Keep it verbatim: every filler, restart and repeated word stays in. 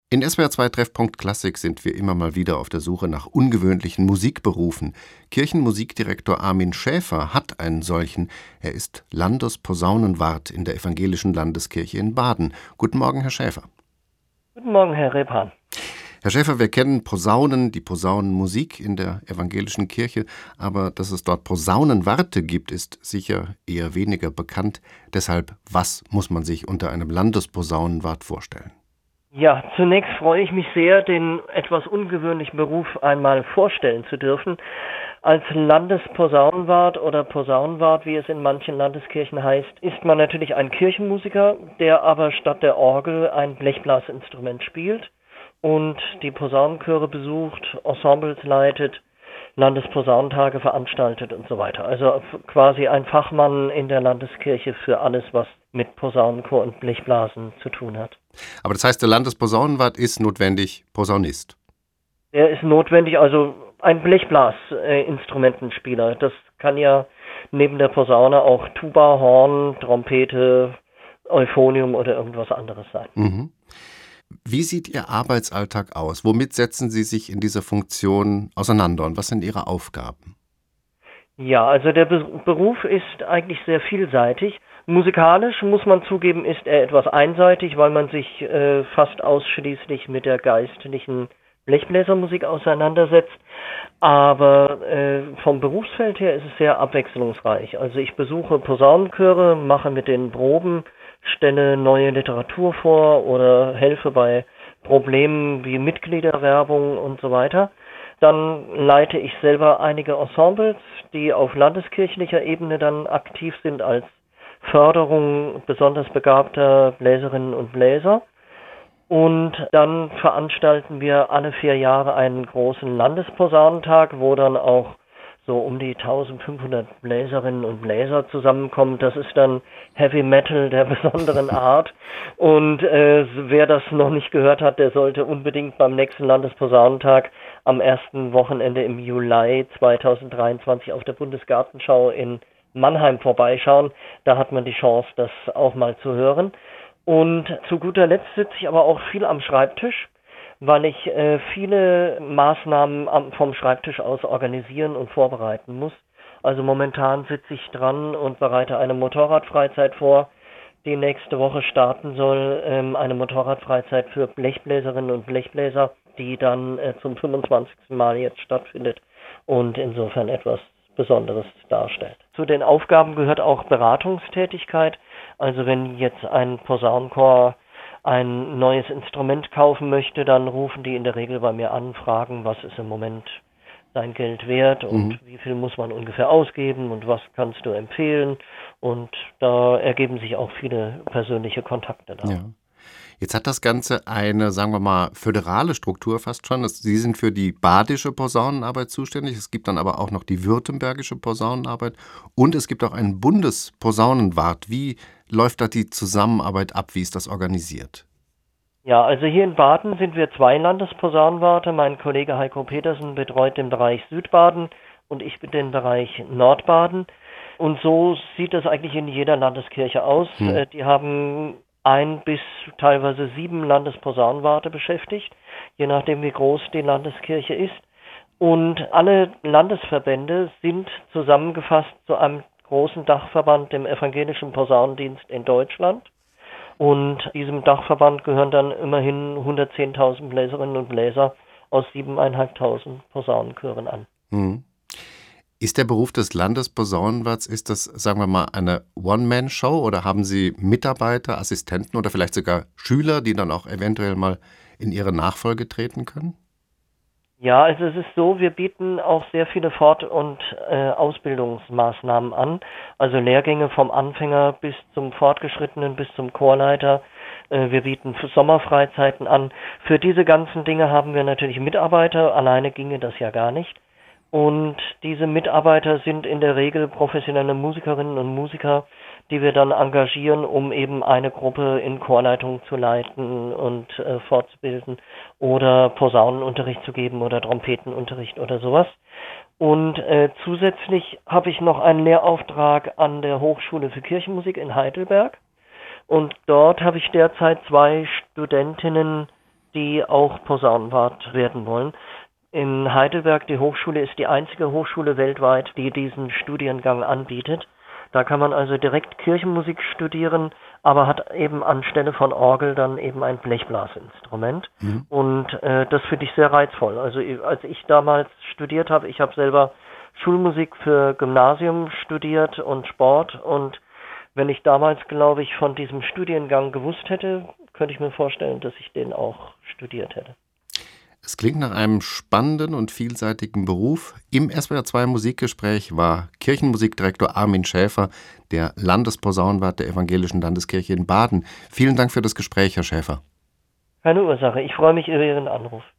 In S W R zwei Treffpunkt Klassik sind wir immer mal wieder auf der Suche nach ungewöhnlichen Musikberufen. Kirchenmusikdirektor Armin Schäfer hat einen solchen. Er ist Landesposaunenwart in der Evangelischen Landeskirche in Baden. Guten Morgen, Herr Schäfer. Guten Morgen, Herr Rebhan. Herr Schäfer, wir kennen Posaunen, die Posaunenmusik in der evangelischen Kirche, aber dass es dort Posaunenwarte gibt, ist sicher eher weniger bekannt. Deshalb, was muss man sich unter einem Landesposaunenwart vorstellen? Ja, zunächst freue ich mich sehr, den etwas ungewöhnlichen Beruf einmal vorstellen zu dürfen. Als Landesposaunenwart oder Posaunenwart, wie es in manchen Landeskirchen heißt, ist man natürlich ein Kirchenmusiker, der aber statt der Orgel ein Blechblasinstrument spielt und die Posaunenchöre besucht, Ensembles leitet, Landesposaunentage veranstaltet und so weiter. Also quasi ein Fachmann in der Landeskirche für alles, was mit Posaunenchor und Blechblasen zu tun hat. Aber das heißt, der Landesposaunenwart ist notwendig Posaunist? Er ist notwendig, also ein Blechblasinstrumentenspieler. Das kann ja neben der Posaune auch Tuba, Horn, Trompete, Euphonium oder irgendwas anderes sein. Mhm. Wie sieht Ihr Arbeitsalltag aus? Womit setzen Sie sich in dieser Funktion auseinander und was sind Ihre Aufgaben? Ja, also der Be- Beruf ist eigentlich sehr vielseitig. Musikalisch, muss man zugeben, ist er etwas einseitig, weil man sich äh, fast ausschließlich mit der geistlichen Blechbläsermusik auseinandersetzt. Aber äh, vom Berufsfeld her ist es sehr abwechslungsreich. Also ich besuche Posaunenchöre, mache mit den Proben, stelle neue Literatur vor oder helfe bei Problemen wie Mitgliederwerbung und so weiter. Dann leite ich selber einige Ensembles, die auf landeskirchlicher Ebene dann aktiv sind als Förderung besonders begabter Bläserinnen und Bläser. Und dann veranstalten wir alle vier Jahre einen großen Landesposaunentag, wo dann auch so um die eintausendfünfhundert Bläserinnen und Bläser zusammenkommen. Das ist dann Heavy Metal der besonderen Art. Und äh, wer das noch nicht gehört hat, der sollte unbedingt beim nächsten Landesposaunentag am ersten Wochenende im Juli zweitausenddreiundzwanzig auf der Bundesgartenschau in Mannheim vorbeischauen. Da hat man die Chance, das auch mal zu hören. Und zu guter Letzt sitze ich aber auch viel am Schreibtisch, weil ich äh, viele Maßnahmen am, vom Schreibtisch aus organisieren und vorbereiten muss. Also momentan sitze ich dran und bereite eine Motorradfreizeit vor, die nächste Woche starten soll. Ähm, eine Motorradfreizeit für Blechbläserinnen und Blechbläser, die dann äh, zum fünfundzwanzigsten Mal jetzt stattfindet und insofern etwas Besonderes darstellt. Zu den Aufgaben gehört auch Beratungstätigkeit. Also wenn jetzt ein Posaunenchor ein neues Instrument kaufen möchte, dann rufen die in der Regel bei mir an, fragen, was ist im Moment sein Geld wert und mhm. wie viel muss man ungefähr ausgeben und was kannst du empfehlen. Und da ergeben sich auch viele persönliche Kontakte da. Ja. Jetzt hat das Ganze eine, sagen wir mal, föderale Struktur fast schon. Sie sind für die badische Posaunenarbeit zuständig. Es gibt dann aber auch noch die württembergische Posaunenarbeit. Und es gibt auch einen Bundesposaunenwart. Wie läuft da die Zusammenarbeit ab? Wie ist das organisiert? Ja, also hier in Baden sind wir zwei Landesposaunenwarte. Mein Kollege Heiko Petersen betreut den Bereich Südbaden und ich bin den Bereich Nordbaden. Und so sieht das eigentlich in jeder Landeskirche aus. Hm. Die haben ein bis teilweise sieben Landesposaunenwarte beschäftigt, je nachdem wie groß die Landeskirche ist. Und alle Landesverbände sind zusammengefasst zu einem großen Dachverband, dem Evangelischen Posaunendienst in Deutschland. Und diesem Dachverband gehören dann immerhin hundertzehntausend Bläserinnen und Bläser aus siebentausendfünfhundert Posaunenchören an. Hm. Ist der Beruf des Landesposaunenwarts, ist das, sagen wir mal, eine One-Man-Show oder haben Sie Mitarbeiter, Assistenten oder vielleicht sogar Schüler, die dann auch eventuell mal in Ihre Nachfolge treten können? Ja, also es ist so, wir bieten auch sehr viele Fort- und äh, Ausbildungsmaßnahmen an, also Lehrgänge vom Anfänger bis zum Fortgeschrittenen, bis zum Chorleiter. Äh, wir bieten Sommerfreizeiten an. Für diese ganzen Dinge haben wir natürlich Mitarbeiter, alleine ginge das ja gar nicht. Und diese Mitarbeiter sind in der Regel professionelle Musikerinnen und Musiker, die wir dann engagieren, um eben eine Gruppe in Chorleitung zu leiten und äh, fortzubilden oder Posaunenunterricht zu geben oder Trompetenunterricht oder sowas. Und äh, zusätzlich habe ich noch einen Lehrauftrag an der Hochschule für Kirchenmusik in Heidelberg. Und dort habe ich derzeit zwei Studentinnen die auch Posaunenwart werden wollen. In Heidelberg, die Hochschule, ist die einzige Hochschule weltweit, die diesen Studiengang anbietet. Da kann man also direkt Kirchenmusik studieren, aber hat eben anstelle von Orgel dann eben ein Blechblasinstrument. Mhm. Und äh, das finde ich sehr reizvoll. Also als ich damals studiert habe, ich habe selber Schulmusik für Gymnasium studiert und Sport. Und wenn ich damals, glaube ich, von diesem Studiengang gewusst hätte, könnte ich mir vorstellen, dass ich den auch studiert hätte. Es klingt nach einem spannenden und vielseitigen Beruf. Im S W R zwei Musikgespräch war Kirchenmusikdirektor Armin Schäfer, der Landesposaunenwart der Evangelischen Landeskirche in Baden. Vielen Dank für das Gespräch, Herr Schäfer. Keine Ursache. Ich freue mich über Ihren Anruf.